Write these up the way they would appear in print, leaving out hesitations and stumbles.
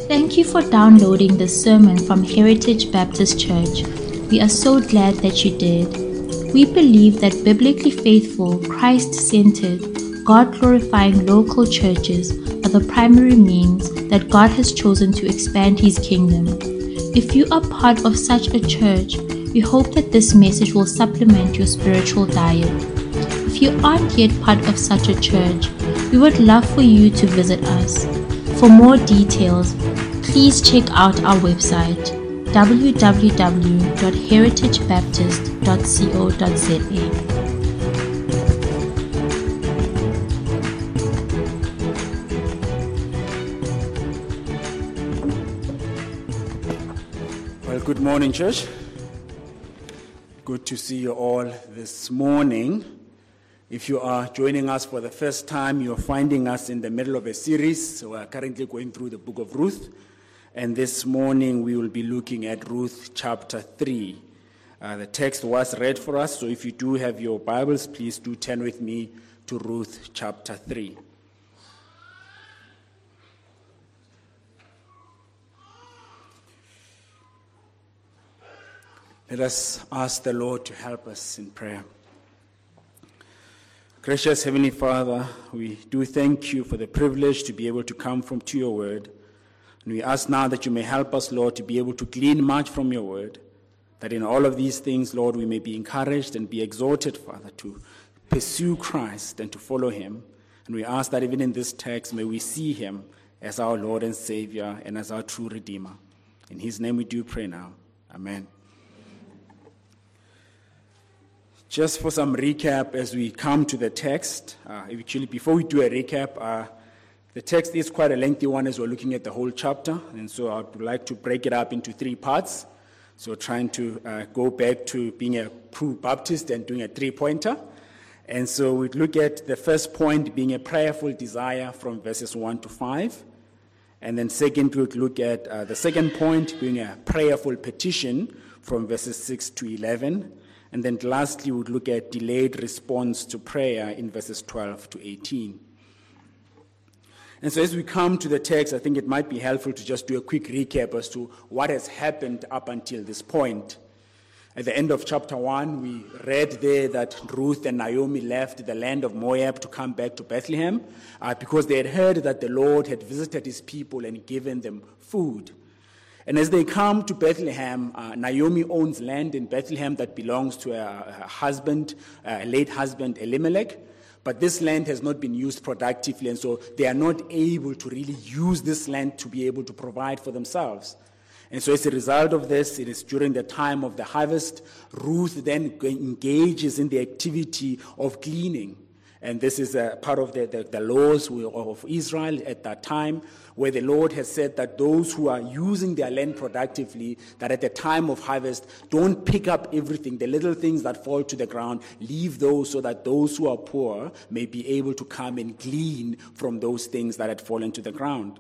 Thank you for downloading this sermon from Heritage Baptist Church. We are so glad that you did. We believe that biblically faithful, Christ-centered, God-glorifying local churches are the primary means that God has chosen to expand His kingdom. If you are part of such a church, we hope that this message will supplement your spiritual diet. If you aren't yet part of such a church, we would love for you to visit us. For more details, please check out our website www.heritagebaptist.co.za. Well, good morning, church. Good to see you all this morning. If you are joining us for the first time, you're finding us in the middle of a series. So we're currently going through the book of Ruth. And this morning we will be looking at Ruth chapter 3. The text was read for us, so if you do have your Bibles, please do turn with me to Ruth chapter 3. Let us ask the Lord to help us in prayer. Gracious Heavenly Father, we do thank you for the privilege to be able to come to your word. And we ask now that you may help us, Lord, to be able to glean much from your word, that in all of these things, Lord, we may be encouraged and be exhorted, Father, to pursue Christ and to follow him. And we ask that even in this text, may we see him as our Lord and Savior and as our true Redeemer. In his name we do pray now. Amen. Just for some recap as we come to the text, actually before we do a recap, the text is quite a lengthy one as we're looking at the whole chapter, and so I would like to break it up into 3 parts. So trying to go back to being a true Baptist and doing a 3-pointer. And so we'd look at the first point being a prayerful desire from verses 1 to 5. And then second, we'd look at the second point being a prayerful petition from verses 6 to 11. And then lastly, we'd look at delayed response to prayer in verses 12 to 18. And so as we come to the text, I think it might be helpful to just do a quick recap as to what has happened up until this point. At the end of chapter 1, we read there that Ruth and Naomi left the land of Moab to come back to Bethlehem because they had heard that the Lord had visited his people and given them food. And as they come to Bethlehem, Naomi owns land in Bethlehem that belongs to her husband, late husband Elimelech. But this land has not been used productively, and so they are not able to really use this land to be able to provide for themselves. And so as a result of this, it is during the time of the harvest, Ruth then engages in the activity of gleaning. And this is a part of the laws of Israel at that time, where the Lord has said that those who are using their land productively, that at the time of harvest, don't pick up everything, the little things that fall to the ground, leave those so that those who are poor may be able to come and glean from those things that had fallen to the ground.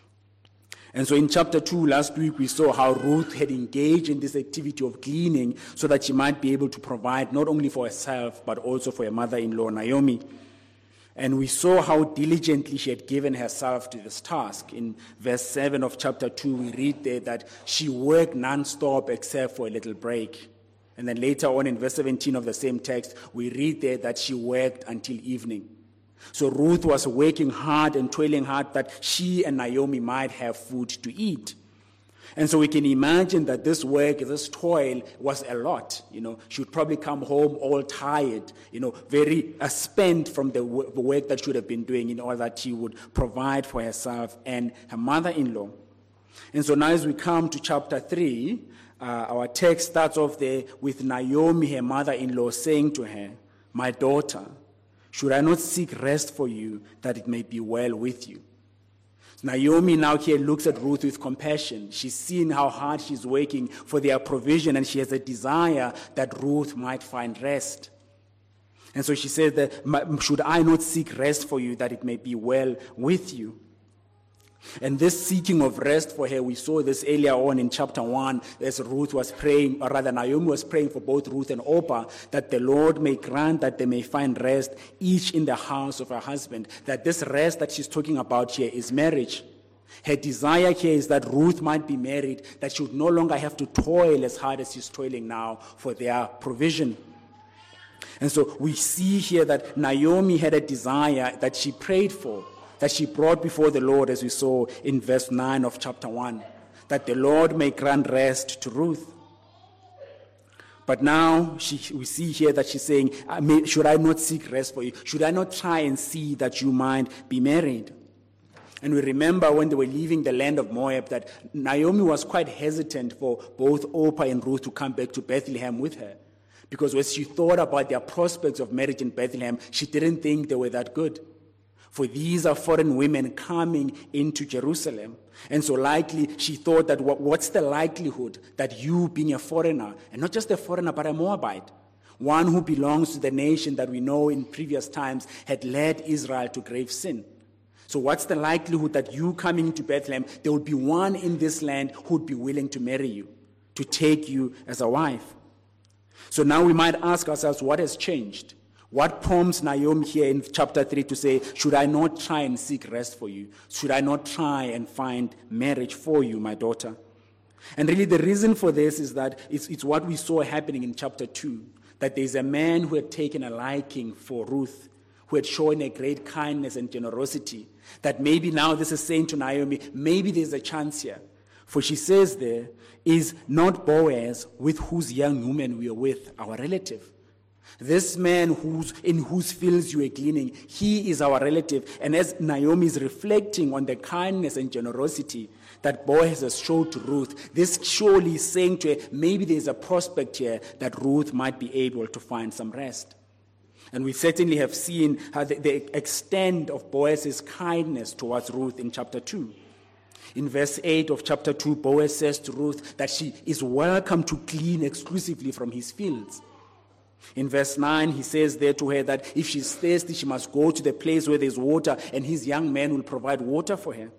And so in chapter 2, last week, we saw how Ruth had engaged in this activity of gleaning so that she might be able to provide not only for herself, but also for her mother-in-law, Naomi. And we saw how diligently she had given herself to this task. In verse 7 of chapter 2, we read there that she worked non-stop except for a little break. And then later on in verse 17 of the same text, we read there that she worked until evening. So Ruth was working hard and toiling hard that she and Naomi might have food to eat. And so we can imagine that this work, this toil was a lot. She would probably come home all tired, very spent from the work that she would have been doing in order that she would provide for herself and her mother-in-law. And so now as we come to chapter 3, our text starts off there with Naomi, her mother-in-law, saying to her, "My daughter, should I not seek rest for you that it may be well with you?" Naomi now here looks at Ruth with compassion. She's seen how hard she's working for their provision, and she has a desire that Ruth might find rest. And so she says that, "Should I not seek rest for you that it may be well with you?" And this seeking of rest for her, we saw this earlier on in chapter 1 as Ruth was praying, or rather Naomi was praying for both Ruth and Orpah, that the Lord may grant that they may find rest each in the house of her husband. That this rest that she's talking about here is marriage. Her desire here is that Ruth might be married, that she would no longer have to toil as hard as she's toiling now for their provision. And so we see here that Naomi had a desire that she prayed for, that she brought before the Lord, as we saw in verse 9 of chapter 1, that the Lord may grant rest to Ruth. But now we see here that she's saying, should I not seek rest for you? Should I not try and see that you might be married? And we remember when they were leaving the land of Moab that Naomi was quite hesitant for both Orpah and Ruth to come back to Bethlehem with her. Because when she thought about their prospects of marriage in Bethlehem, she didn't think they were that good. For these are foreign women coming into Jerusalem. And so likely she thought that what's the likelihood that you being a foreigner, and not just a foreigner but a Moabite, one who belongs to the nation that we know in previous times had led Israel to grave sin. So what's the likelihood that you coming into Bethlehem, there would be one in this land who would be willing to marry you, to take you as a wife? So now we might ask ourselves, what has changed? What prompts Naomi here in chapter 3 to say, should I not try and seek rest for you? Should I not try and find marriage for you, my daughter? And really the reason for this is that it's what we saw happening in chapter 2, that there's a man who had taken a liking for Ruth, who had shown a great kindness and generosity, that maybe now this is saying to Naomi, maybe there's a chance here. For she says there, is not Boaz, with whose young woman we are with, our relative? This man in whose fields you are gleaning, he is our relative. And as Naomi is reflecting on the kindness and generosity that Boaz has shown to Ruth, this surely is saying to her, maybe there's a prospect here that Ruth might be able to find some rest. And we certainly have seen how the extent of Boaz's kindness towards Ruth in chapter 2. In verse 8 of chapter 2, Boaz says to Ruth that she is welcome to glean exclusively from his fields. In verse 9, he says there to her that if she's thirsty, she must go to the place where there's water, and his young man will provide water for her.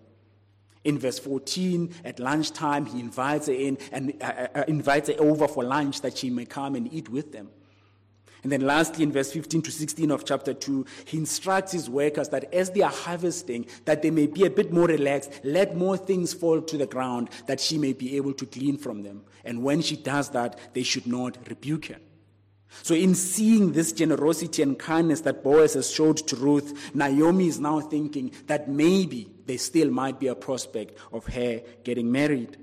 In verse 14, at lunchtime, he invites her in and invites her over for lunch that she may come and eat with them. And then lastly, in verse 15 to 16 of chapter 2, he instructs his workers that as they are harvesting, that they may be a bit more relaxed, let more things fall to the ground, that she may be able to glean from them. And when she does that, they should not rebuke her. So in seeing this generosity and kindness that Boaz has showed to Ruth, Naomi is now thinking that maybe there still might be a prospect of her getting married.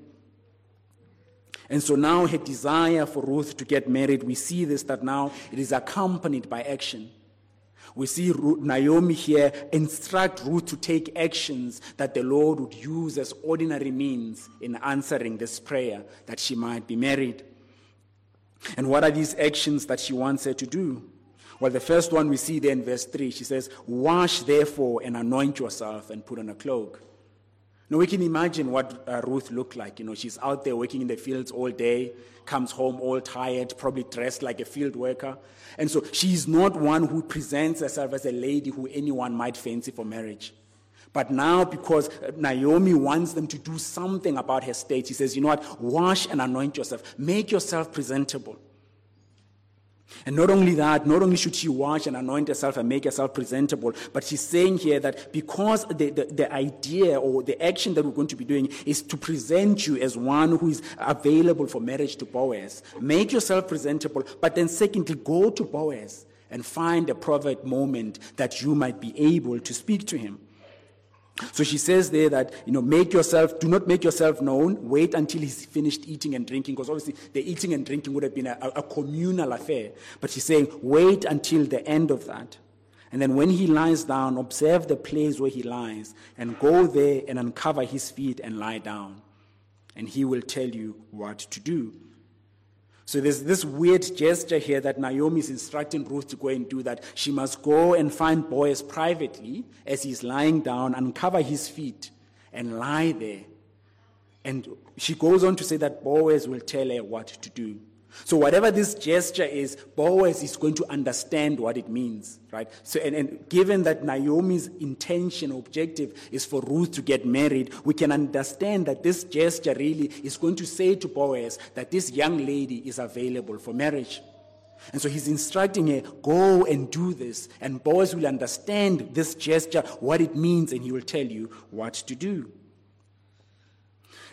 And so now her desire for Ruth to get married, we see this, that now it is accompanied by action. We see Naomi here instruct Ruth to take actions that the Lord would use as ordinary means in answering this prayer that she might be married. And what are these actions that she wants her to do? Well, the first one we see there in verse 3. She says, wash therefore and anoint yourself and put on a cloak. Now we can imagine what Ruth looked like. She's out there working in the fields all day, comes home all tired, probably dressed like a field worker. And so she's not one who presents herself as a lady who anyone might fancy for marriage. But now, because Naomi wants them to do something about her state, she says, you know what, wash and anoint yourself. Make yourself presentable. And not only that, not only should she wash and anoint herself and make herself presentable, but she's saying here that because the idea or the action that we're going to be doing is to present you as one who is available for marriage to Boaz. Make yourself presentable, but then secondly, go to Boaz and find a private moment that you might be able to speak to him. So she says there that, do not make yourself known, wait until he's finished eating and drinking, because obviously the eating and drinking would have been a communal affair. But she's saying, wait until the end of that. And then when he lies down, observe the place where he lies, and go there and uncover his feet and lie down. And he will tell you what to do. So there's this weird gesture here that Naomi is instructing Ruth to go and do, that she must go and find Boaz privately as he's lying down, uncover his feet and lie there. And she goes on to say that Boaz will tell her what to do. So whatever this gesture is, Boaz is going to understand what it means, right? So, and given that Naomi's intention, objective is for Ruth to get married, we can understand that this gesture really is going to say to Boaz that this young lady is available for marriage. And so he's instructing her, go and do this. And Boaz will understand this gesture, what it means, and he will tell you what to do.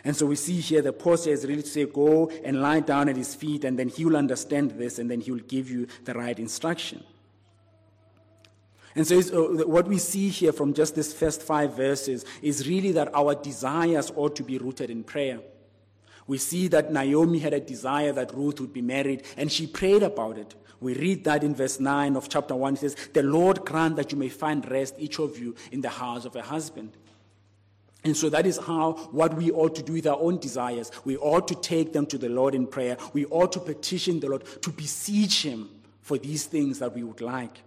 And so we see here the posture is really to say, go and lie down at his feet, and then he will understand this, and then he will give you the right instruction. And so what we see here from just this first 5 verses is really that our desires ought to be rooted in prayer. We see that Naomi had a desire that Ruth would be married, and she prayed about it. We read that in verse 9 of chapter 1. It says, the Lord grant that you may find rest, each of you, in the house of a husband. And so that is what we ought to do with our own desires. We ought to take them to the Lord in prayer. We ought to petition the Lord, to beseech him for these things that we would like.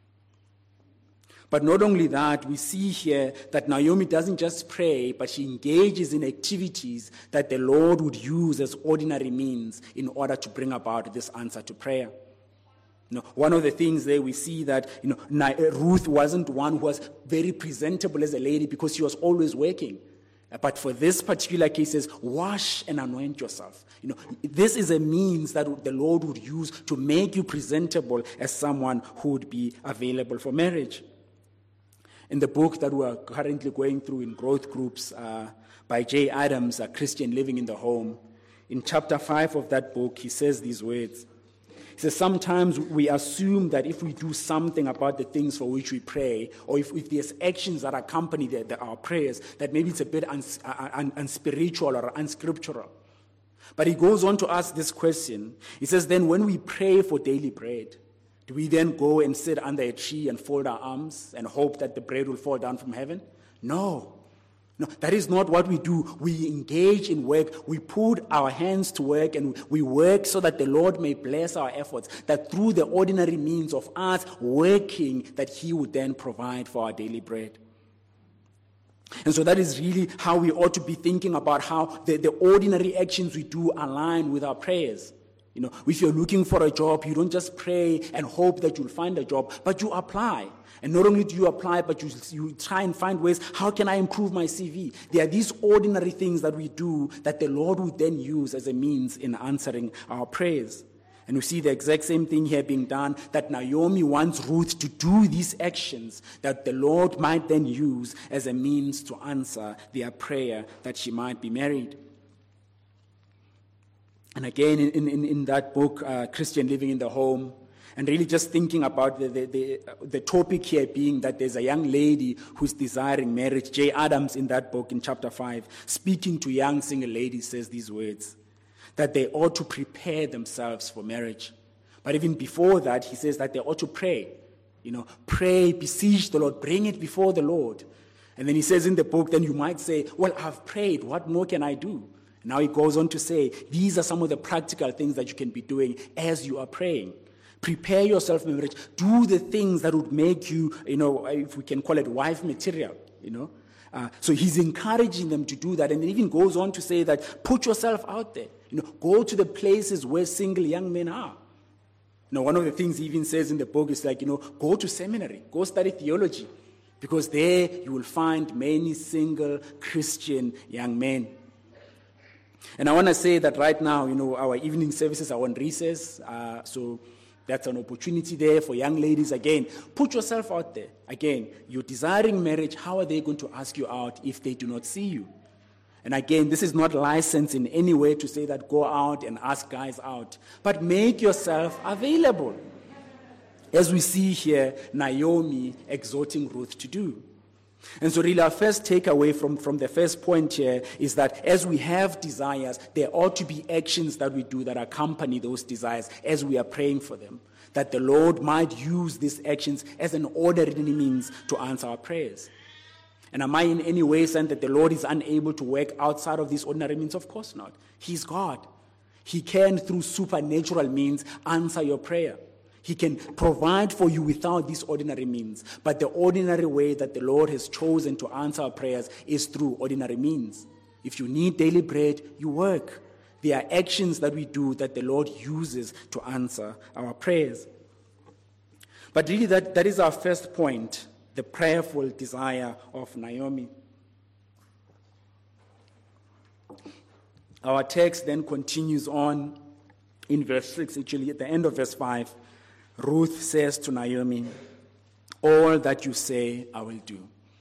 But not only that, we see here that Naomi doesn't just pray, but she engages in activities that the Lord would use as ordinary means in order to bring about this answer to prayer. One of the things there we see that Ruth wasn't one who was very presentable as a lady because she was always working. But for this particular case, it says, wash and anoint yourself. This is a means that the Lord would use to make you presentable as someone who would be available for marriage. In the book that we are currently going through in growth groups by Jay Adams, A Christian Living in the Home, in chapter 5 of that book, he says these words. He says, sometimes we assume that if we do something about the things for which we pray, or if there's actions that accompany our prayers, that maybe it's a bit unspiritual or unscriptural. But he goes on to ask this question. He says, then when we pray for daily bread, do we then go and sit under a tree and fold our arms and hope that the bread will fall down from heaven? No, that is not what we do. We engage in work. We put our hands to work, and we work so that the Lord may bless our efforts, that through the ordinary means of us working, that he would then provide for our daily bread. And so that is really how we ought to be thinking about how the ordinary actions we do align with our prayers. If you're looking for a job, you don't just pray and hope that you'll find a job, but you apply. And not only do you apply, but you try and find ways, how can I improve my CV? There are these ordinary things that we do that the Lord would then use as a means in answering our prayers. And we see the exact same thing here being done, that Naomi wants Ruth to do these actions that the Lord might then use as a means to answer their prayer that she might be married. And again, in that book, Christian Living in the Home, and really just thinking about the topic here being that there's a young lady who's desiring marriage. Jay Adams, in that book, in chapter 5, speaking to young single ladies, says these words, that they ought to prepare themselves for marriage. But even before that, he says that they ought to pray. Pray, beseech the Lord, bring it before the Lord. And then he says in the book, then you might say, well, I've prayed, what more can I do? Now he goes on to say, these are some of the practical things that you can be doing as you are praying. Prepare yourself for marriage. Do the things that would make you, if we can call it wife material, So he's encouraging them to do that. And he even goes on to say that put yourself out there. Go to the places where single young men are. One of the things he even says in the book is like, go to seminary, go study theology. Because there you will find many single Christian young men. And I want to say that right now, our evening services are on recess, so that's an opportunity there for young ladies. Again, put yourself out there. Again, you're desiring marriage. How are they going to ask you out if they do not see you? And again, this is not licensed in any way to say that go out and ask guys out, but make yourself available. As we see here, Naomi exhorting Ruth to do. And so really our first takeaway from the first point here is that as we have desires, there ought to be actions that we do that accompany those desires as we are praying for them, that the Lord might use these actions as an ordinary means to answer our prayers. And am I in any way saying that the Lord is unable to work outside of these ordinary means? Of course not. He's God. He can, through supernatural means, answer your prayer. He can provide for you without these ordinary means. But the ordinary way that the Lord has chosen to answer our prayers is through ordinary means. If you need daily bread, you work. There are actions that we do that the Lord uses to answer our prayers. But really that is our first point, the prayerful desire of Naomi. Our text then continues on in verse 6, actually at the end of verse 5. Ruth says to Naomi, all that you say I will do.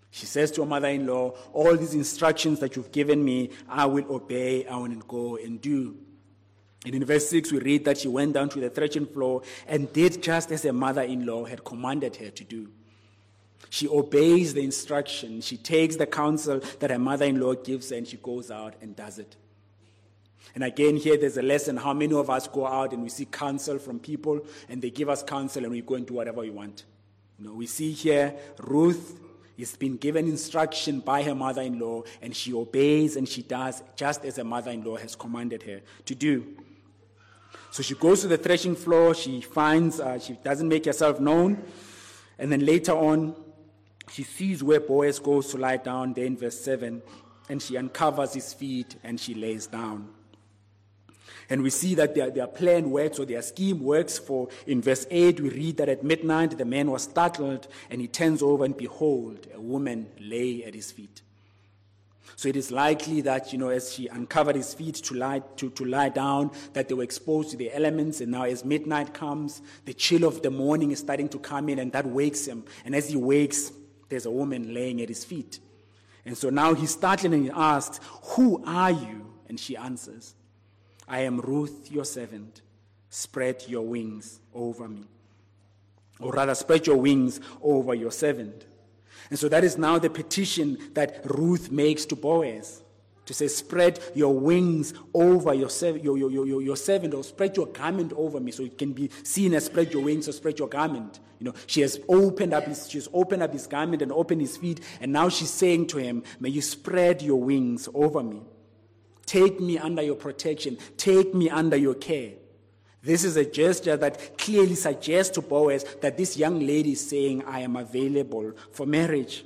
She says to her mother-in-law, all these instructions that you've given me, I will obey, I will go and do. And in verse 6, we read that she went down to the threshing floor and did just as her mother-in-law had commanded her to do. She obeys the instruction. She takes the counsel that her mother-in-law gives her, and she goes out and does it. And again, here there's a lesson. How many of us go out and we seek counsel from people, and they give us counsel, and we go and do whatever we want? We see here Ruth has been given instruction by her mother-in-law, and she obeys and she does just as her mother-in-law has commanded her to do. So she goes to the threshing floor. She finds, she doesn't make herself known. And then later on, she sees where Boaz goes to lie down there in verse 7, and she uncovers his feet and she lays down. And we see that their plan works, or their scheme works. For in verse 8, we read that at midnight the man was startled, and he turns over, and behold, a woman lay at his feet. So it is likely that, as she uncovered his feet to lie down, that they were exposed to the elements. And now as midnight comes, the chill of the morning is starting to come in, and that wakes him. And as he wakes, there's a woman laying at his feet. And so now he's startled, and he asks, "Who are you?" And she answers, "I am Ruth, your servant. Spread your wings over me." Or rather, spread your wings over your servant. And so that is now the petition that Ruth makes to Boaz, to say, spread your wings over your servant, or spread your garment over me. So it can be seen as spread your wings or spread your garment. She has opened up his garment and opened his feet, and now she's saying to him, may you spread your wings over me. Take me under your protection. Take me under your care. This is a gesture that clearly suggests to Boaz that this young lady is saying, I am available for marriage.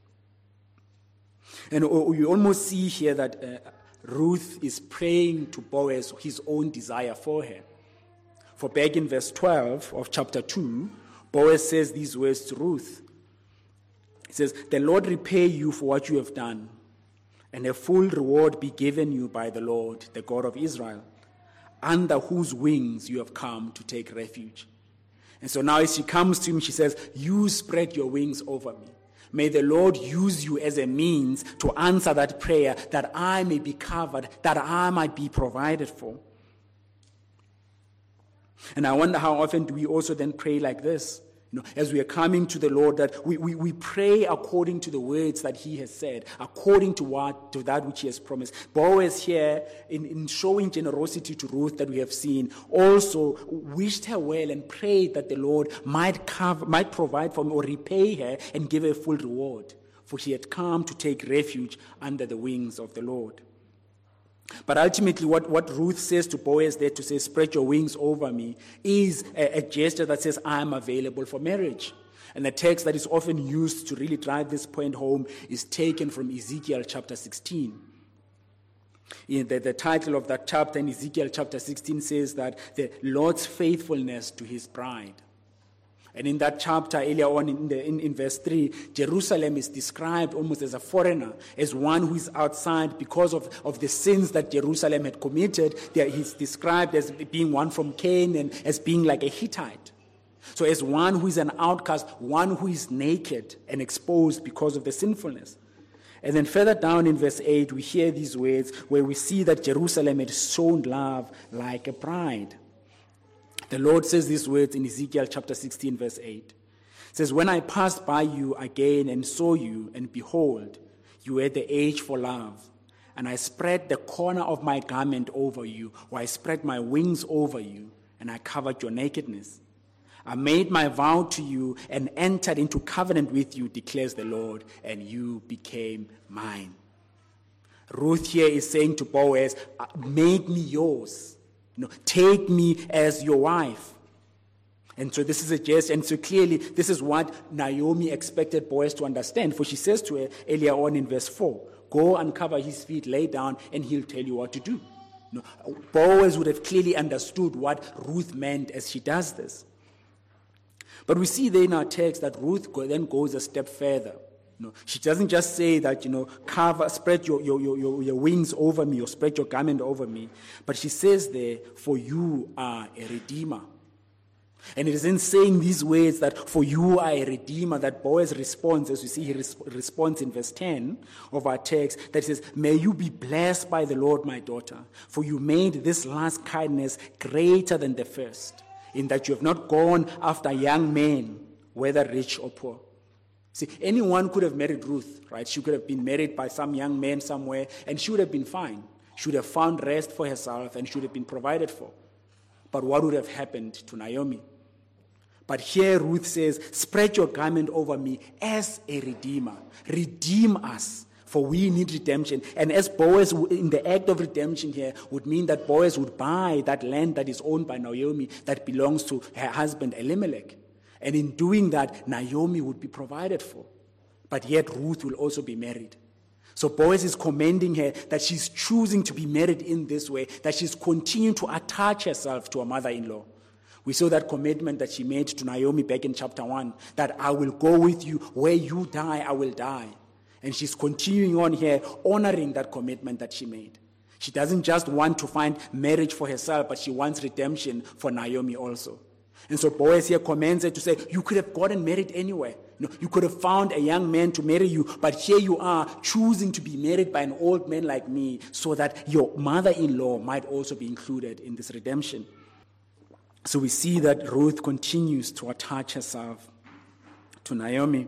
And you almost see here that Ruth is praying to Boaz his own desire for her. For back in verse 12 of chapter 2, Boaz says these words to Ruth. He says, "The Lord repay you for what you have done, and a full reward be given you by the Lord, the God of Israel, under whose wings you have come to take refuge." And so now as she comes to him, she says, you spread your wings over me. May the Lord use you as a means to answer that prayer, that I may be covered, that I might be provided for. And I wonder how often do we also then pray like this? As we are coming to the Lord, that we pray according to the words that he has said, according to that which he has promised. Boaz here, in showing generosity to Ruth that we have seen, also wished her well and prayed that the Lord might provide for her or repay her and give her a full reward, for she had come to take refuge under the wings of the Lord. But ultimately, what Ruth says to Boaz there to say, spread your wings over me, is a gesture that says, I am available for marriage. And the text that is often used to really drive this point home is taken from Ezekiel chapter 16. The title of that chapter in Ezekiel chapter 16 says that the Lord's faithfulness to his bride. And in that chapter, earlier on in verse 3, Jerusalem is described almost as a foreigner, as one who is outside because of the sins that Jerusalem had committed. He's described as being one from Canaan, as being like a Hittite. So as one who is an outcast, one who is naked and exposed because of the sinfulness. And then further down in verse 8, we hear these words where we see that Jerusalem had shown love like a bride. The Lord says these words in Ezekiel chapter 16, verse 8. It says, "When I passed by you again and saw you, and behold, you were the age for love, and I spread the corner of my garment over you, or I spread my wings over you, and I covered your nakedness. I made my vow to you and entered into covenant with you, declares the Lord, and you became mine." Ruth here is saying to Boaz, make me yours. Take me as your wife. And so this is a gesture, and so clearly this is what Naomi expected Boaz to understand. For she says to her earlier on in verse 4, go uncover his feet, lay down, and he'll tell you what to do. Boaz would have clearly understood what Ruth meant as she does this. But we see there in our text that Ruth then goes a step further. She doesn't just say that, spread your wings over me or spread your garment over me. But she says there, for you are a redeemer. And it is in saying these words that for you are a redeemer that Boaz responds, as we see he responds in verse 10 of our text, that says, may you be blessed by the Lord, my daughter, for you made this last kindness greater than the first, in that you have not gone after young men, whether rich or poor. See, anyone could have married Ruth, right? She could have been married by some young man somewhere, and she would have been fine. She would have found rest for herself, and she would have been provided for. But what would have happened to Naomi? But here Ruth says, spread your garment over me as a redeemer. Redeem us, for we need redemption. And as Boaz, in the act of redemption here, would mean that Boaz would buy that land that is owned by Naomi that belongs to her husband Elimelech. And in doing that, Naomi would be provided for. But yet Ruth will also be married. So Boaz is commending her that she's choosing to be married in this way, that she's continuing to attach herself to her mother-in-law. We saw that commitment that she made to Naomi back in chapter 1, that I will go with you. Where you die, I will die. And she's continuing on here, honoring that commitment that she made. She doesn't just want to find marriage for herself, but she wants redemption for Naomi also. And so Boaz here commends her to say, you could have gotten married anywhere. You could have found a young man to marry you, but here you are choosing to be married by an old man like me so that your mother-in-law might also be included in this redemption. So we see that Ruth continues to attach herself to Naomi.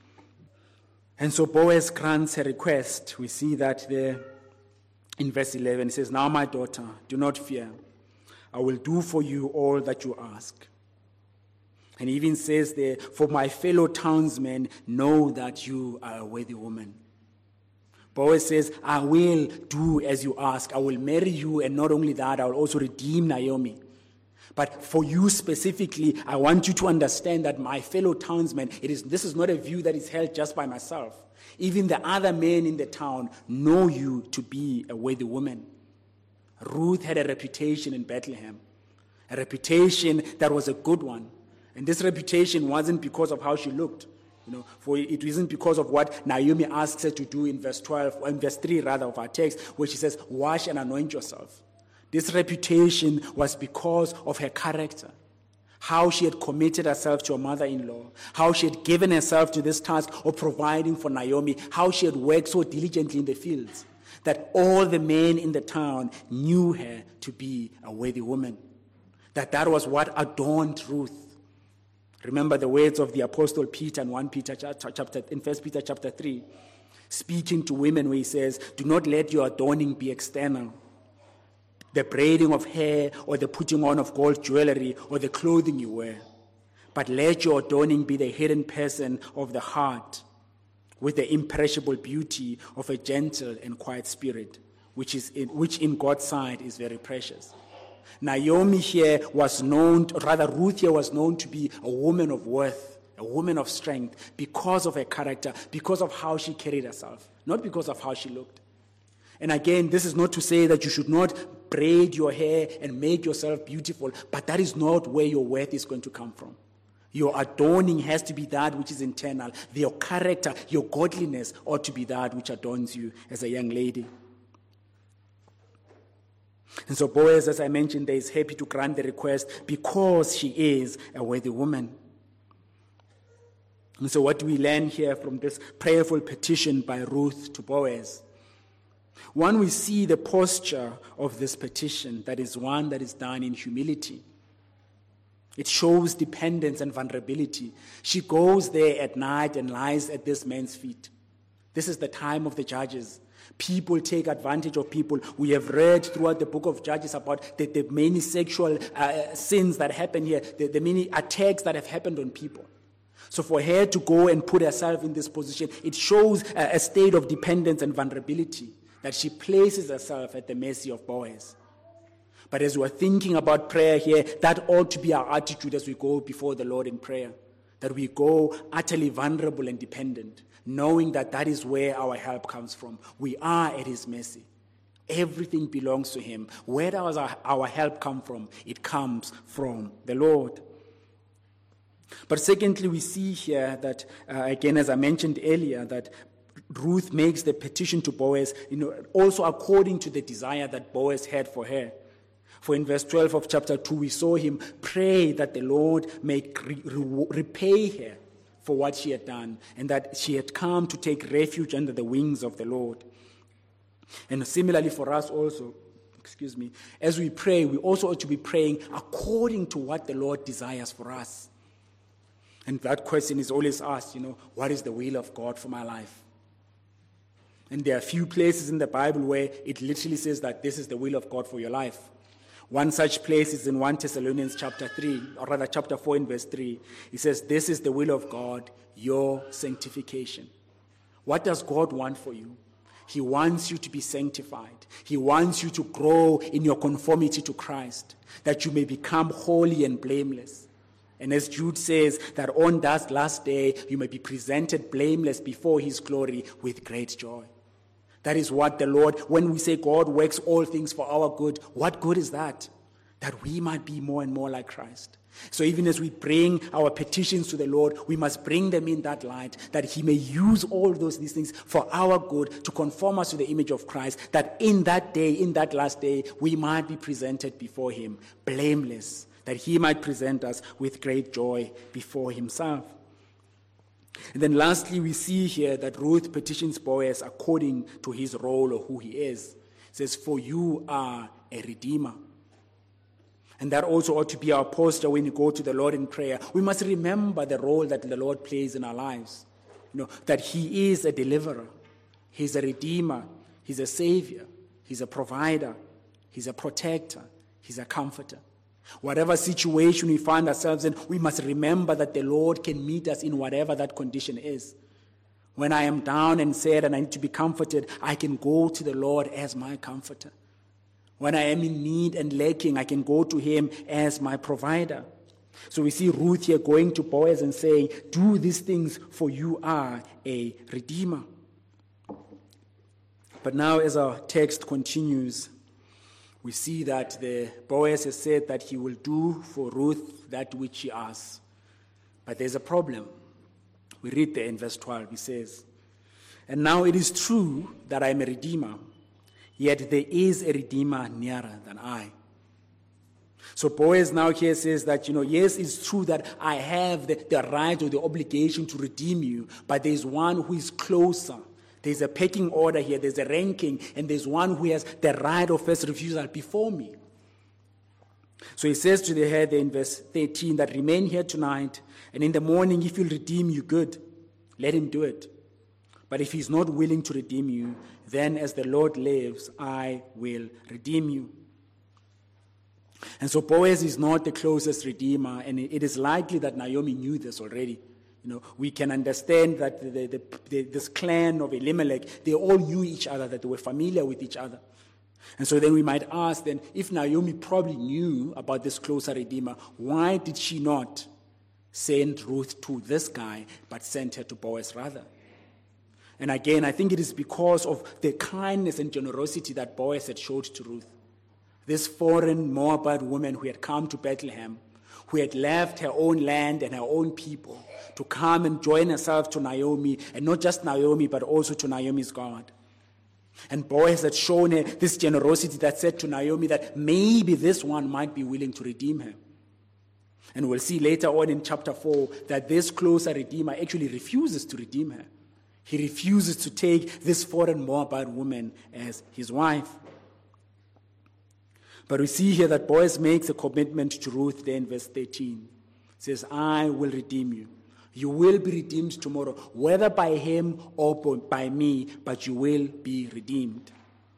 And so Boaz grants her request. We see that there in verse 11. It says, now my daughter, do not fear. I will do for you all that you ask. And he even says there, for my fellow townsmen know that you are a worthy woman. Boaz says, I will do as you ask. I will marry you, and not only that, I will also redeem Naomi. But for you specifically, I want you to understand that my fellow townsmen, this is not a view that is held just by myself. Even the other men in the town know you to be a worthy woman. Ruth had a reputation in Bethlehem, a reputation that was a good one. And this reputation wasn't because of how she looked. For it isn't because of what Naomi asks her to do in verse 12, or in verse 3 rather of our text, where she says, wash and anoint yourself. This reputation was because of her character, how she had committed herself to her mother-in-law, how she had given herself to this task of providing for Naomi, how she had worked so diligently in the fields, that all the men in the town knew her to be a worthy woman, that was what adorned Ruth. Remember the words of the Apostle Peter in 1 Peter chapter 3, speaking to women where he says, do not let your adorning be external, the braiding of hair or the putting on of gold jewelry or the clothing you wear, but let your adorning be the hidden person of the heart with the imperishable beauty of a gentle and quiet spirit, which in God's sight is very precious. Naomi here was known, Ruth here was known to be a woman of worth, a woman of strength, because of her character, because of how she carried herself, not because of how she looked. And again, this is not to say that you should not braid your hair and make yourself beautiful, but that is not where your worth is going to come from. Your adorning has to be that which is internal. Your character, your godliness ought to be that which adorns you as a young lady. And so Boaz, as I mentioned, there is happy to grant the request because she is a worthy woman. And so what do we learn here from this prayerful petition by Ruth to Boaz? One, we see the posture of this petition, that is one that is done in humility. It shows dependence and vulnerability. She goes there at night and lies at this man's feet. This is the time of the judges. People take advantage of people. We have read throughout the book of Judges about the many sexual sins that happen here, the many attacks that have happened on people. So for her to go and put herself in this position, it shows a state of dependence and vulnerability, that she places herself at the mercy of Boaz. But as we're thinking about prayer here, that ought to be our attitude as we go before the Lord in prayer, that we go utterly vulnerable and dependent, knowing that that is where our help comes from. We are at his mercy. Everything belongs to him. Where does our help come from? It comes from the Lord. But secondly, we see here that, again, as I mentioned earlier, that Ruth makes the petition to Boaz, also according to the desire that Boaz had for her. For in verse 12 of chapter 2, we saw him pray that the Lord may repay her for what she had done, and that she had come to take refuge under the wings of the Lord. And similarly for us also, as we pray, we also ought to be praying according to what the Lord desires for us. And that question is always asked, what is the will of God for my life? And there are a few places in the Bible where it literally says that this is the will of God for your life. One such place is in 1 Thessalonians chapter 3, or rather chapter 4 in verse 3. It says, this is the will of God, your sanctification. What does God want for you? He wants you to be sanctified. He wants you to grow in your conformity to Christ, that you may become holy and blameless. And as Jude says, that on that last day, you may be presented blameless before his glory with great joy. That is what the Lord, when we say God works all things for our good, what good is that? That we might be more and more like Christ. So even as we bring our petitions to the Lord, we must bring them in that light, that he may use all these things for our good, to conform us to the image of Christ, that in that day, in that last day, we might be presented before him blameless, that he might present us with great joy before himself. And then lastly, we see here that Ruth petitions Boaz according to his role or who he is. It says, for you are a redeemer. And that also ought to be our posture when you go to the Lord in prayer. We must remember the role that the Lord plays in our lives. That he is a deliverer. He's a redeemer. He's a savior. He's a provider. He's a protector. He's a comforter. Whatever situation we find ourselves in, we must remember that the Lord can meet us in whatever that condition is. When I am down and sad and I need to be comforted, I can go to the Lord as my comforter. When I am in need and lacking, I can go to him as my provider. So we see Ruth here going to Boaz and saying, do these things, for you are a redeemer. But now as our text continues, we see that Boaz has said that he will do for Ruth that which she asks. But there's a problem. We read there in verse 12, he says, and now it is true that I am a redeemer, yet there is a redeemer nearer than I. So Boaz now here says that, yes, it's true that I have the right or the obligation to redeem you, but there's one who is closer. There's a pecking order here, there's a ranking, and there's one who has the right of first refusal before me. So he says to the head in verse 13 that remain here tonight, and in the morning if he'll redeem you, good, let him do it. But if he's not willing to redeem you, then as the Lord lives, I will redeem you. And so Boaz is not the closest redeemer, and it is likely that Naomi knew this already. We can understand that this clan of Elimelech, they all knew each other, that they were familiar with each other. And so then we might ask then, if Naomi probably knew about this closer redeemer, why did she not send Ruth to this guy, but sent her to Boaz rather? And again, I think it is because of the kindness and generosity that Boaz had showed to Ruth. This foreign Moabite woman who had come to Bethlehem, who had left her own land and her own people to come and join herself to Naomi, and not just Naomi, but also to Naomi's God. And Boaz had shown her this generosity that said to Naomi that maybe this one might be willing to redeem her. And we'll see later on in chapter 4 that this closer redeemer actually refuses to redeem her. He refuses to take this foreign Moabite woman as his wife. But we see here that Boaz makes a commitment to Ruth there in verse 13. He says, I will redeem you. You will be redeemed tomorrow, whether by him or by me, but you will be redeemed.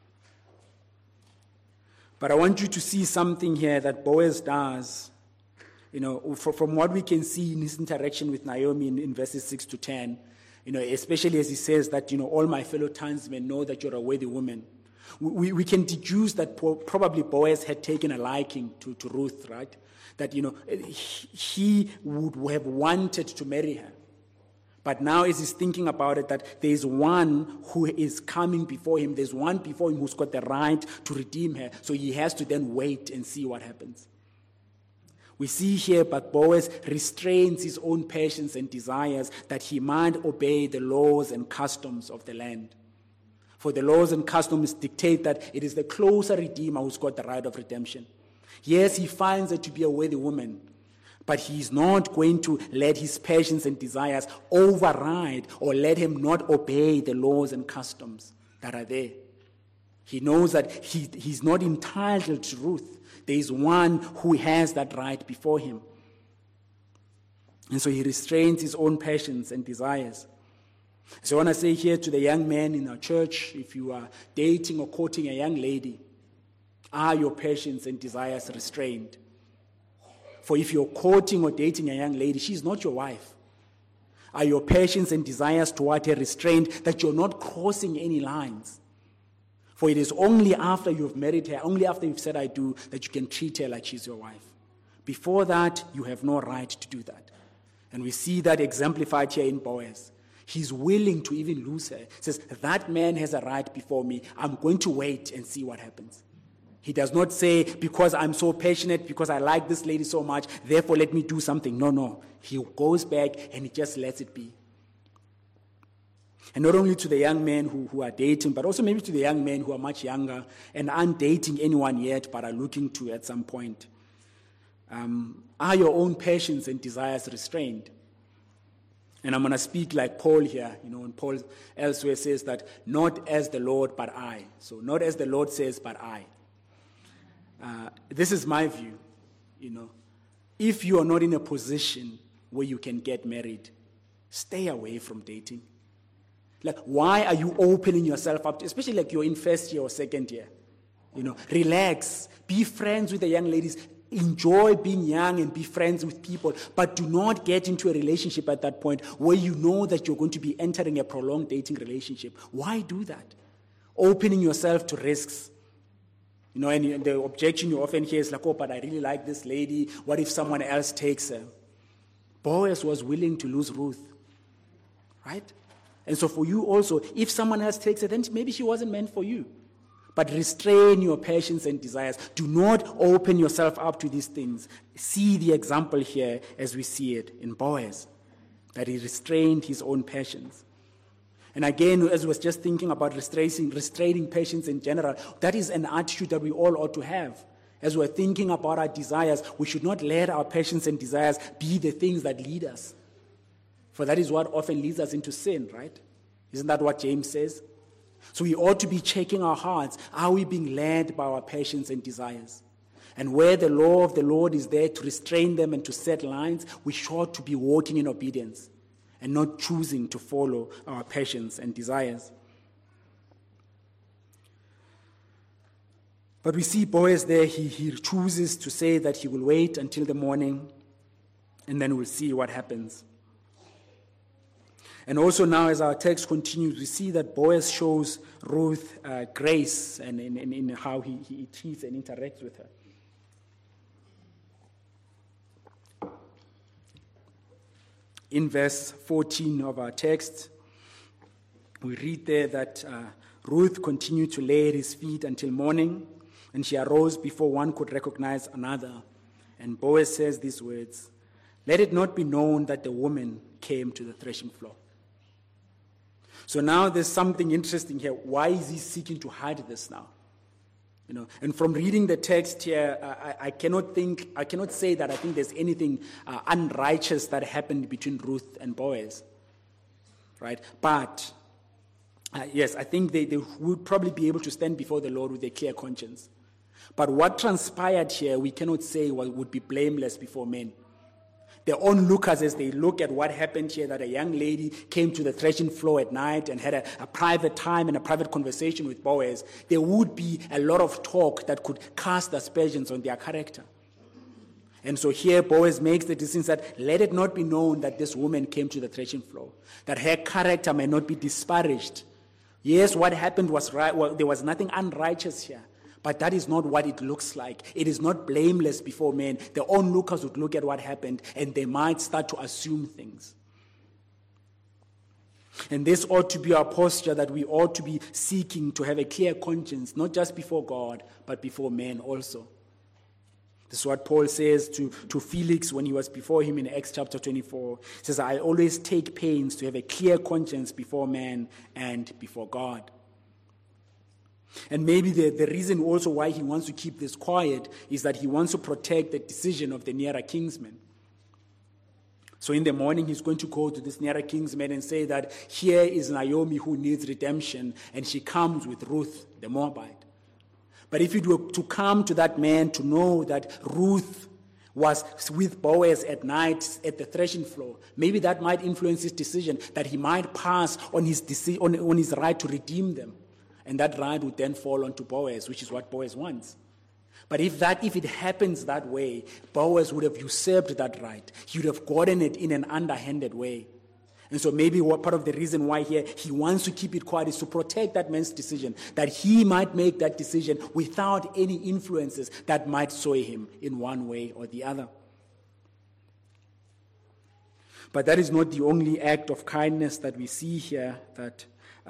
But I want you to see something here that Boaz does, from what we can see in his interaction with Naomi in verses 6 to 10, especially as he says that, all my fellow townsmen know that you're a worthy woman. We can deduce that probably Boaz had taken a liking to Ruth, right? That, he would have wanted to marry her. But now as he's thinking about it, that there's one who is coming before him, there's one before him who's got the right to redeem her, so he has to then wait and see what happens. We see here, but Boaz restrains his own passions and desires that he might obey the laws and customs of the land. For the laws and customs dictate that it is the closer redeemer who's got the right of redemption. Yes, he finds her to be a worthy woman, but he's not going to let his passions and desires override or let him not obey the laws and customs that are there. He knows that he's not entitled to Ruth. There is one who has that right before him. And so he restrains his own passions and desires. So I want to say here to the young men in our church, if you are dating or courting a young lady, are your passions and desires restrained? For if you're courting or dating a young lady, she's not your wife. Are your passions and desires toward her restrained, that you're not crossing any lines? For it is only after you've married her, only after you've said I do, that you can treat her like she's your wife. Before that, you have no right to do that. And we see that exemplified here in Boaz. He's willing to even lose her. He says, that man has a right before me. I'm going to wait and see what happens. He does not say, because I'm so passionate, because I like this lady so much, therefore let me do something. No. He goes back and he just lets it be. And not only to the young men who are dating, but also maybe to the young men who are much younger and aren't dating anyone yet, but are looking to at some point. Are your own passions and desires restrained? And I'm going to speak like Paul here, and Paul elsewhere says that, not as the Lord, but I. So not as the Lord says, but I. This is my view, If you are not in a position where you can get married, stay away from dating. Like, why are you opening yourself up, especially like you're in first year or second year? Relax, be friends with the young ladies, enjoy being young and be friends with people, but do not get into a relationship at that point where you know that you're going to be entering a prolonged dating relationship. Why do that? Opening yourself to risks. And the objection you often hear is like, oh, but I really like this lady. What if someone else takes her? Boaz was willing to lose Ruth, right? And so for you also, if someone else takes her, then maybe she wasn't meant for you. But restrain your passions and desires. Do not open yourself up to these things. See the example here as we see it in Boaz, that he restrained his own passions. And again, as we was just thinking about restraining passions in general, that is an attitude that we all ought to have. As we're thinking about our desires, we should not let our passions and desires be the things that lead us. For that is what often leads us into sin, right? Isn't that what James says? So we ought to be checking our hearts. Are we being led by our passions and desires? And where the law of the Lord is there to restrain them and to set lines, we ought to be walking in obedience and not choosing to follow our passions and desires. But we see Boaz there, he chooses to say that he will wait until the morning, and then we'll see what happens. And also now, as our text continues, we see that Boaz shows Ruth grace and in how he treats and interacts with her. In verse 14 of our text, we read there that Ruth continued to lay at his feet until morning, and she arose before one could recognize another. And Boaz says these words, "Let it not be known that the woman came to the threshing floor." So now there's something interesting here. Why is he seeking to hide this now? And from reading the text here, I cannot say that I think there's anything unrighteous that happened between Ruth and Boaz, right? But yes, I think they would probably be able to stand before the Lord with a clear conscience. But what transpired here, we cannot say would be blameless before men. The onlookers, as they look at what happened here, that a young lady came to the threshing floor at night and had a private time and a private conversation with Boaz, there would be a lot of talk that could cast aspersions on their character. And so here Boaz makes the decision that let it not be known that this woman came to the threshing floor, that her character may not be disparaged. Yes, what happened was right. Well, there was nothing unrighteous here. But that is not what it looks like. It is not blameless before men. The onlookers would look at what happened and they might start to assume things. And this ought to be our posture, that we ought to be seeking to have a clear conscience, not just before God, but before men also. This is what Paul says to Felix when he was before him in Acts chapter 24. He says, "I always take pains to have a clear conscience before men and before God." And maybe the reason also why he wants to keep this quiet is that he wants to protect the decision of the nearer kinsman. So in the morning, he's going to go to this nearer kinsman and say that here is Naomi who needs redemption, and she comes with Ruth, the Moabite. But if it were to come to that man to know that Ruth was with Boaz at night at the threshing floor, maybe that might influence his decision, that he might pass on his on his right to redeem them. And that right would then fall onto Boaz, which is what Boaz wants. But if it happens that way, Boaz would have usurped that right. He would have gotten it in an underhanded way. And so maybe part of the reason why here he wants to keep it quiet is to protect that man's decision, that he might make that decision without any influences that might sway him in one way or the other. But that is not the only act of kindness that we see here that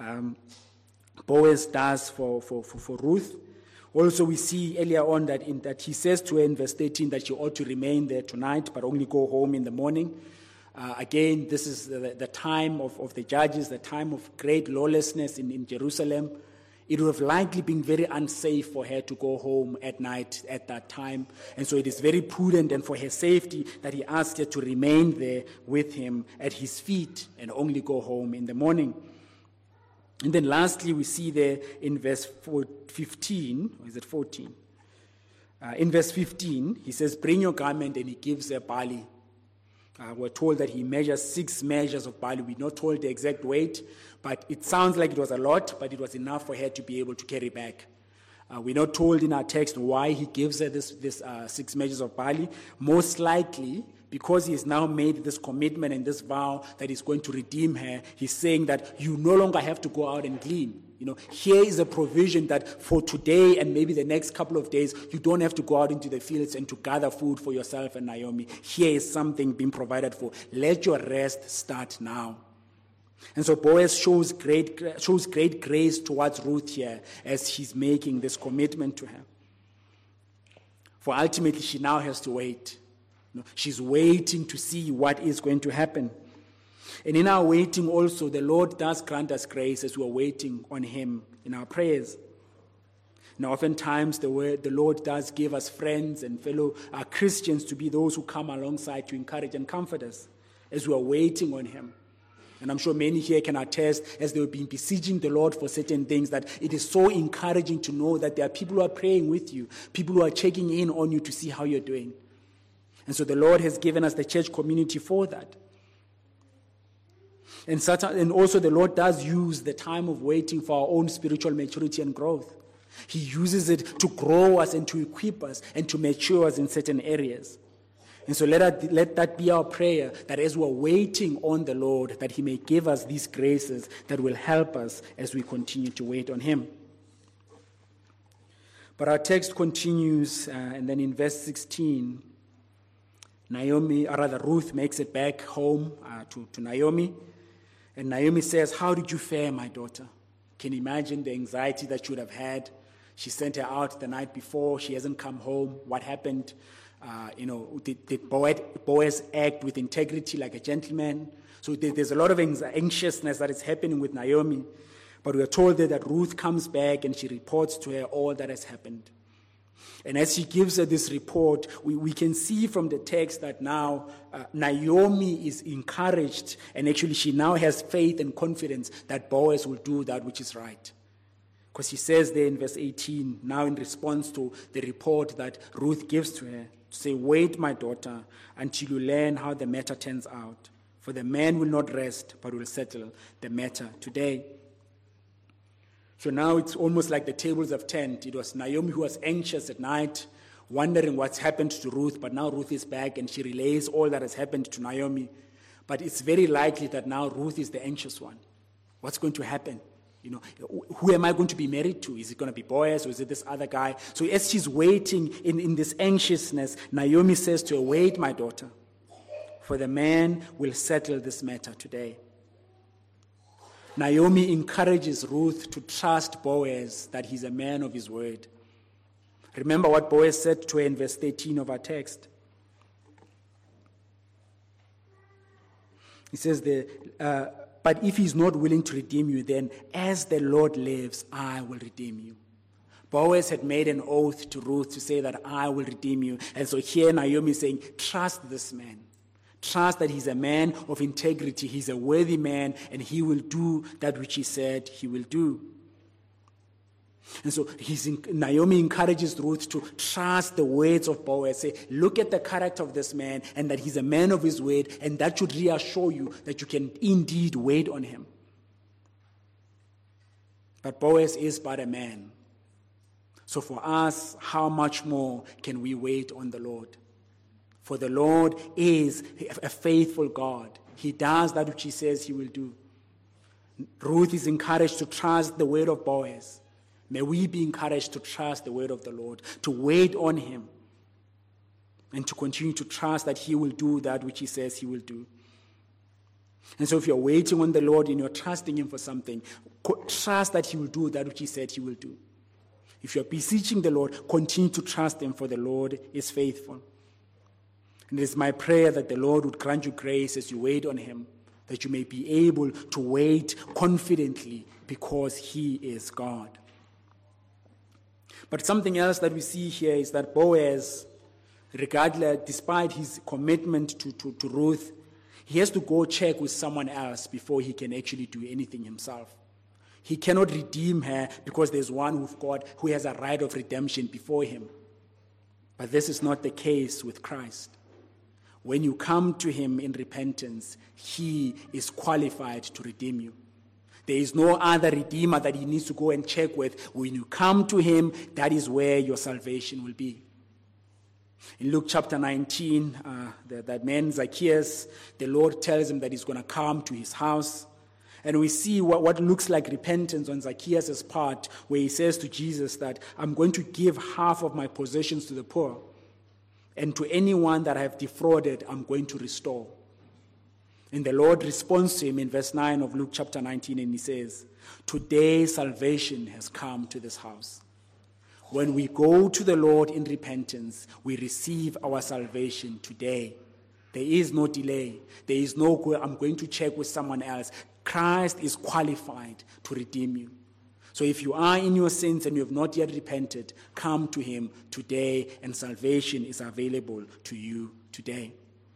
Boaz does for Ruth. Also, we see earlier on that he says to her in verse 13 that she ought to remain there tonight, but only go home in the morning. Again, this is the time of the judges, the time of great lawlessness in Jerusalem. It would have likely been very unsafe for her to go home at night at that time. And so it is very prudent and for her safety that he asked her to remain there with him at his feet and only go home in the morning. And then lastly, we see there in verse 15, or is it 14? In verse 15, he says, bring your garment, and he gives her barley. We're told that he measures 6 measures of barley. We're not told the exact weight, but it sounds like it was a lot, but it was enough for her to be able to carry back. We're not told in our text why he gives her this 6 measures of barley. Most likely, because he has now made this commitment and this vow that he's going to redeem her, he's saying that you no longer have to go out and glean. Here is a provision that for today and maybe the next couple of days, you don't have to go out into the fields and to gather food for yourself and Naomi. Here is something being provided for. Let your rest start now. And so Boaz shows great grace towards Ruth here as he's making this commitment to her. For ultimately, she now has to wait. She's waiting to see what is going to happen. And in our waiting also, the Lord does grant us grace as we're waiting on him in our prayers. Now, oftentimes the Lord does give us friends and fellow Christians to be those who come alongside to encourage and comfort us as we are waiting on him. And I'm sure many here can attest, as they've been beseeching the Lord for certain things, that it is so encouraging to know that there are people who are praying with you, people who are checking in on you to see how you're doing. And so the Lord has given us the church community for that. And also the Lord does use the time of waiting for our own spiritual maturity and growth. He uses it to grow us and to equip us and to mature us in certain areas. And so let that be our prayer, that as we're waiting on the Lord, that he may give us these graces that will help us as we continue to wait on him. But our text continues, and then in verse 16, Ruth makes it back home to Naomi. And Naomi says, how did you fare, my daughter? Can you imagine the anxiety that she would have had? She sent her out the night before. She hasn't come home. What happened? Did Boaz act with integrity like a gentleman? So there's a lot of anxiousness that is happening with Naomi. But we are told that Ruth comes back and she reports to her all that has happened. And as she gives her this report, we can see from the text that now Naomi is encouraged, and actually she now has faith and confidence that Boaz will do that which is right. Because he says there in verse 18, now in response to the report that Ruth gives to her, to say, wait, my daughter, until you learn how the matter turns out. For the man will not rest, but will settle the matter today. So now it's almost like the tables have turned. It was Naomi who was anxious at night, wondering what's happened to Ruth, but now Ruth is back and she relays all that has happened to Naomi. But it's very likely that now Ruth is the anxious one. What's going to happen? Who am I going to be married to? Is it going to be Boaz or is it this other guy? So as she's waiting in this anxiousness, Naomi says to her, wait, my daughter, for the man will settle this matter today. Naomi encourages Ruth to trust Boaz, that he's a man of his word. Remember what Boaz said to her in verse 13 of our text. He says but if he's not willing to redeem you, then as the Lord lives, I will redeem you. Boaz had made an oath to Ruth to say that I will redeem you. And so here Naomi is saying, trust this man. Trust that he's a man of integrity. He's a worthy man, and he will do that which he said he will do. And so Naomi encourages Ruth to trust the words of Boaz. Say, look at the character of this man, and that he's a man of his word, and that should reassure you that you can indeed wait on him. But Boaz is but a man. So for us, how much more can we wait on the Lord? For the Lord is a faithful God. He does that which he says he will do. Ruth is encouraged to trust the word of Boaz. May we be encouraged to trust the word of the Lord, to wait on him, and to continue to trust that he will do that which he says he will do. And so if you're waiting on the Lord and you're trusting him for something, trust that he will do that which he said he will do. If you're beseeching the Lord, continue to trust him, for the Lord is faithful. And it is my prayer that the Lord would grant you grace as you wait on him, that you may be able to wait confidently because he is God. But something else that we see here is that Boaz, regardless, despite his commitment to Ruth, he has to go check with someone else before he can actually do anything himself. He cannot redeem her because there's one with God who has a right of redemption before him. But this is not the case with Christ. When you come to him in repentance, he is qualified to redeem you. There is no other redeemer that he needs to go and check with. When you come to him, that is where your salvation will be. In Luke chapter 19, that man Zacchaeus, the Lord tells him that he's going to come to his house. And we see what looks like repentance on Zacchaeus' part, where he says to Jesus that I'm going to give half of my possessions to the poor. And to anyone that I have defrauded, I'm going to restore. And the Lord responds to him in verse 9 of Luke chapter 19, and he says, today salvation has come to this house. When we go to the Lord in repentance, we receive our salvation today. There is no delay. There is no, I'm going to check with someone else. Christ is qualified to redeem you. So if you are in your sins and you have not yet repented, come to him today, and salvation is available to you today.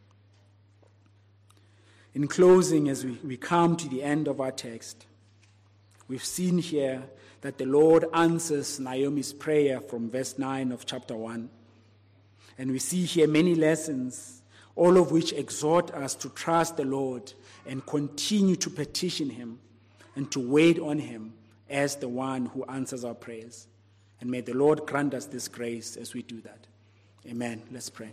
In closing, as we come to the end of our text, we've seen here that the Lord answers Naomi's prayer from verse 9 of chapter 1. And we see here many lessons, all of which exhort us to trust the Lord and continue to petition him and to wait on him as the one who answers our prayers. And may the Lord grant us this grace as we do that. Amen. Let's pray.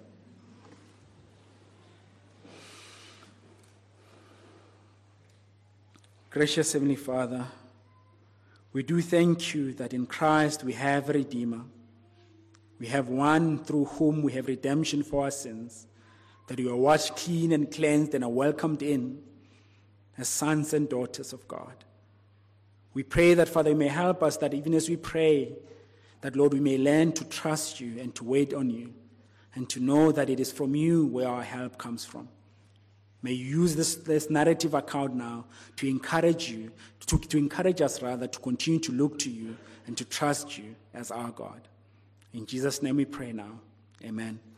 Gracious Heavenly Father, we do thank you that in Christ we have a Redeemer. We have one through whom we have redemption for our sins, that we are washed clean and cleansed and are welcomed in as sons and daughters of God. We pray that, Father, you may help us, that even as we pray, that, Lord, we may learn to trust you and to wait on you and to know that it is from you where our help comes from. May you use this narrative account now to encourage you, to encourage us, rather, to continue to look to you and to trust you as our God. In Jesus' name we pray now. Amen.